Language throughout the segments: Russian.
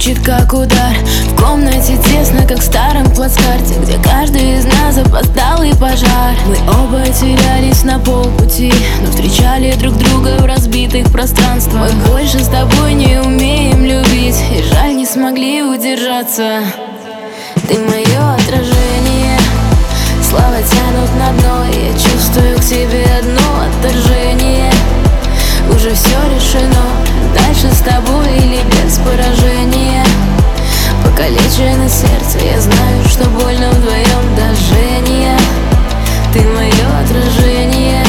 звучит как удар. В комнате тесно, как в старом плацкарте, где каждый из нас опоздалый пожар. Мы оба терялись на полпути, но встречали друг друга в разбитых пространствах. Мы больше с тобой не умеем любить, и жаль, не смогли удержаться. Ты мое отражение, слова тянут на дно, и я чувствую к тебе одно отторжение. Уже все решено, дальше с тобой или без поражения. Покалечено сердце, я знаю, что больно вдвоем до жжения. Ты мое отражение.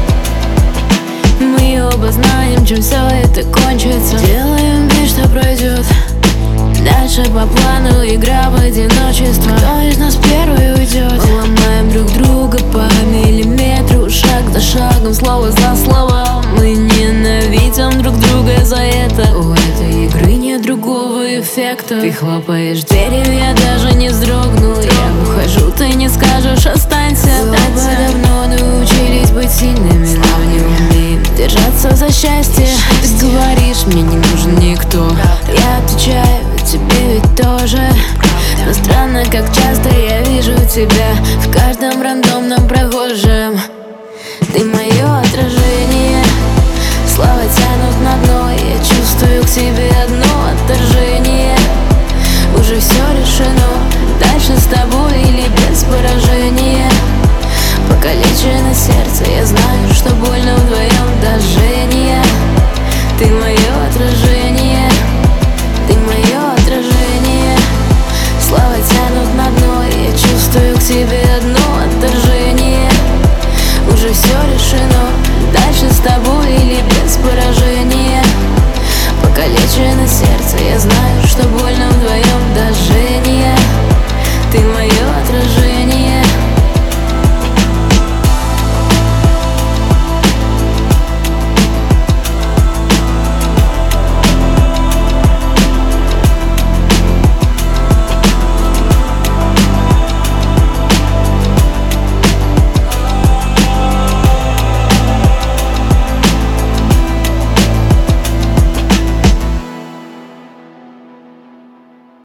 Мы оба знаем, чем все это кончится. Делаем вид, что пройдет. Дальше по плану игра в одиночество. Кто из нас первый уйдет? Мы ломаем друг друга по миллиметру, шаг за шагом, слово за словом. Мы ненавидим друг друга за это. У этой игры нет другого эффекта. Ты хлопаешь дверью, я даже не вздрогну. Я ухожу, ты не скажешь останься. Мы оба давно научились быть сильными, но не умеем держаться за счастье. Ты говоришь, мне не нужен никто. Я отвечаю, тебе ведь тоже. Но странно, как часто я вижу тебя в каждом рандомном прохожем. Ты мое отражение, слова тянут на дно, и я чувствую к тебе одно отторжение. Уже все решено, дальше с тобой или без поражения. Покалечено сердце, я знаю, что больно вдвоем до жжения. Ты мое отражение.